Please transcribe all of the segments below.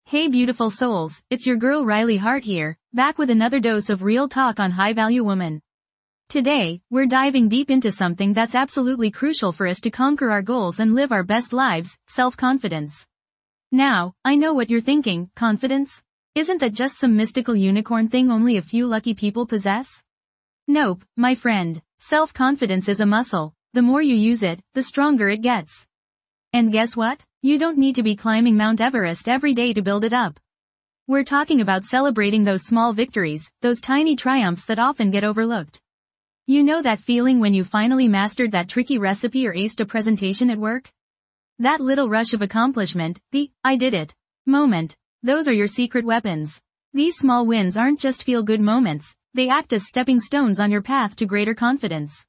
Hey beautiful souls, it's your girl Riley Hart here, back with another dose of real talk on High Value Woman. Today, we're diving deep into something that's absolutely crucial for us to conquer our goals and live our best lives, self-confidence. Now, I know what you're thinking, confidence? Isn't that just some mystical unicorn thing only a few lucky people possess? Nope, my friend. Self-confidence is a muscle. The more you use it, the stronger it gets. And guess what? You don't need to be climbing Mount Everest every day to build it up. We're talking about celebrating those small victories, those tiny triumphs that often get overlooked. You know that feeling when you finally mastered that tricky recipe or aced a presentation at work? That little rush of accomplishment, the "I did it" moment, those are your secret weapons. These small wins aren't just feel-good moments, they act as stepping stones on your path to greater confidence.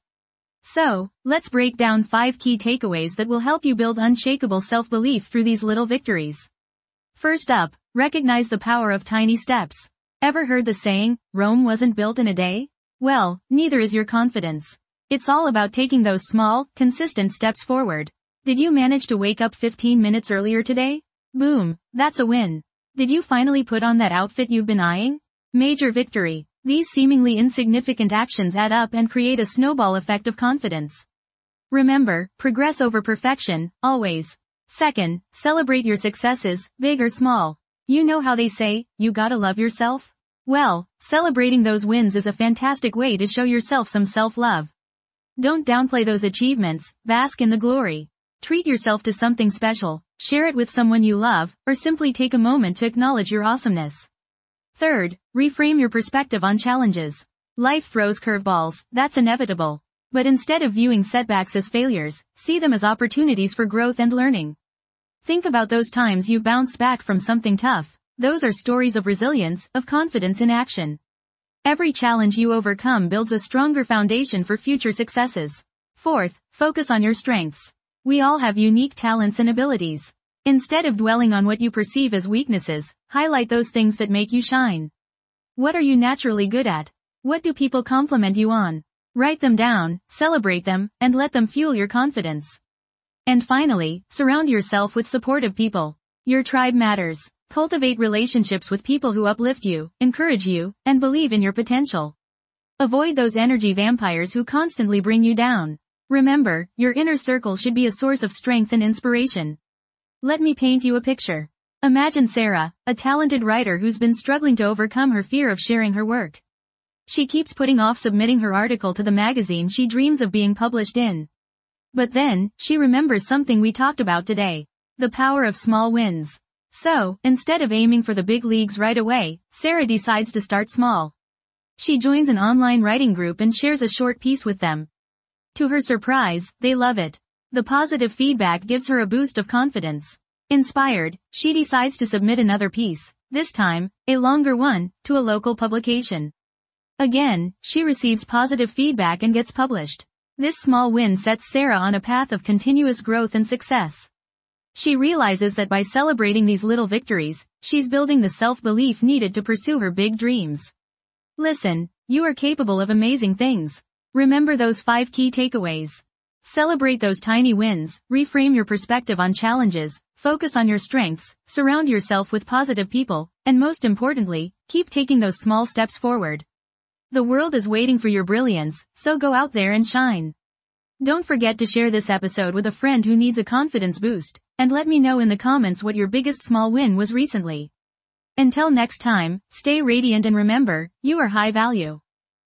So, let's break down 5 key takeaways that will help you build unshakable self-belief through these little victories. First up, recognize the power of tiny steps. Ever heard the saying, Rome wasn't built in a day? Well, neither is your confidence. It's all about taking those small, consistent steps forward. Did you manage to wake up 15 minutes earlier today? Boom, that's a win. Did you finally put on that outfit you've been eyeing? Major victory. These seemingly insignificant actions add up and create a snowball effect of confidence. Remember, progress over perfection, always. Second, celebrate your successes, big or small. You know how they say, you gotta love yourself? Well, celebrating those wins is a fantastic way to show yourself some self-love. Don't downplay those achievements, bask in the glory. Treat yourself to something special, share it with someone you love, or simply take a moment to acknowledge your awesomeness. Third, reframe your perspective on challenges. Life throws curveballs, that's inevitable. But instead of viewing setbacks as failures, see them as opportunities for growth and learning. Think about those times you've bounced back from something tough. Those are stories of resilience, of confidence in action. Every challenge you overcome builds a stronger foundation for future successes. Fourth, focus on your strengths. We all have unique talents and abilities. Instead of dwelling on what you perceive as weaknesses, highlight those things that make you shine. What are you naturally good at? What do people compliment you on? Write them down, celebrate them, and let them fuel your confidence. And finally, surround yourself with supportive people. Your tribe matters. Cultivate relationships with people who uplift you, encourage you, and believe in your potential. Avoid those energy vampires who constantly bring you down. Remember, your inner circle should be a source of strength and inspiration. Let me paint you a picture. Imagine Sarah, a talented writer who's been struggling to overcome her fear of sharing her work. She keeps putting off submitting her article to the magazine she dreams of being published in. But then, she remembers something we talked about today. The power of small wins. So, instead of aiming for the big leagues right away, Sarah decides to start small. She joins an online writing group and shares a short piece with them. To her surprise, they love it. The positive feedback gives her a boost of confidence. Inspired, she decides to submit another piece, this time, a longer one, to a local publication. Again, she receives positive feedback and gets published. This small win sets Sarah on a path of continuous growth and success. She realizes that by celebrating these little victories, she's building the self-belief needed to pursue her big dreams. Listen, you are capable of amazing things. Remember those 5 key takeaways. Celebrate those tiny wins, reframe your perspective on challenges, focus on your strengths, surround yourself with positive people, and most importantly, keep taking those small steps forward. The world is waiting for your brilliance, so go out there and shine. Don't forget to share this episode with a friend who needs a confidence boost, and let me know in the comments what your biggest small win was recently. Until next time, stay radiant and remember, you are high value.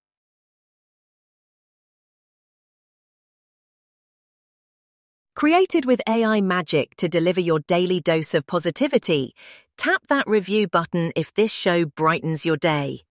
Created with AI magic to deliver your daily dose of positivity, tap that review button if this show brightens your day.